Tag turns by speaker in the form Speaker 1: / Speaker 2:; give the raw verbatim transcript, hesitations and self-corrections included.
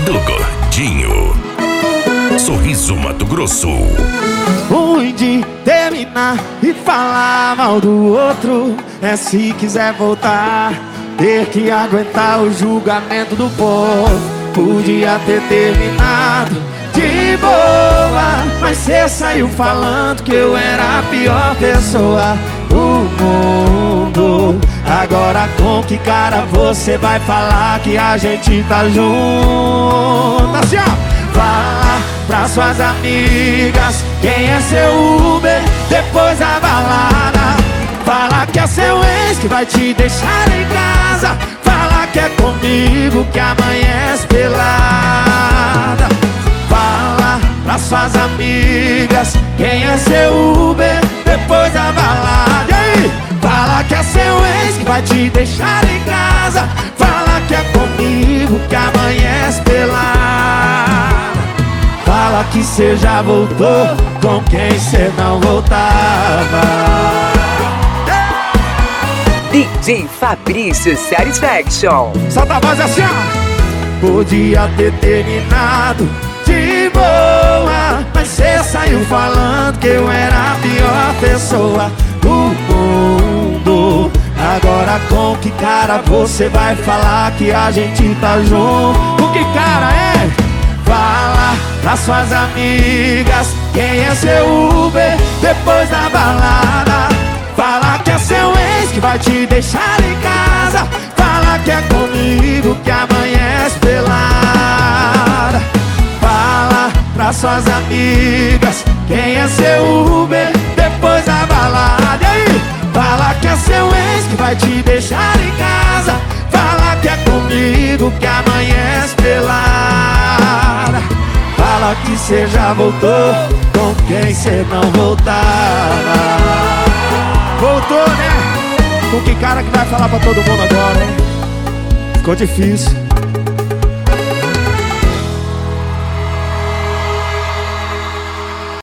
Speaker 1: do Gordinho. Sorriso Mato Grosso.
Speaker 2: Ruim de terminar e falar mal do outro é se quiser voltar, ter que aguentar o julgamento do povo. Podia ter terminado de boa, mas cê saiu falando que eu era a pior pessoa do mundo. Agora com que cara você vai falar que a gente tá junto? Assim, ó. Fala pra suas amigas quem é seu Uber depois da balada. Fala que é seu ex que vai te deixar em casa. Fala que é comigo que amanhece pelada. Fala pra suas amigas quem é seu Uber depois da balada. E aí? Fala que é seu ex que vai te deixar em casa. Fala que é comigo que amanhece pelada. Fala que cê já voltou com quem cê não voltava.
Speaker 3: D J Fabrício Satisfaction.
Speaker 2: Solta a voz assim, ó. Podia ter terminado de boa, mas cê saiu falando que eu era a pior pessoa do mundo. Agora com que cara você vai falar que a gente tá junto? Com que cara é? Fala pra suas amigas quem é seu Uber depois da balada. Fala que é seu ex que vai te deixar em casa. Fala que é comigo que amanhece pelada. Fala pra suas amigas quem é seu Uber depois da balada. E aí? Fala que é seu ex que vai te deixar em casa. Fala que é comigo que amanhece pelada. Fala que cê já voltou com quem cê não voltava. Voltou, né? Com que cara que vai falar pra todo mundo agora, hein? Ficou difícil.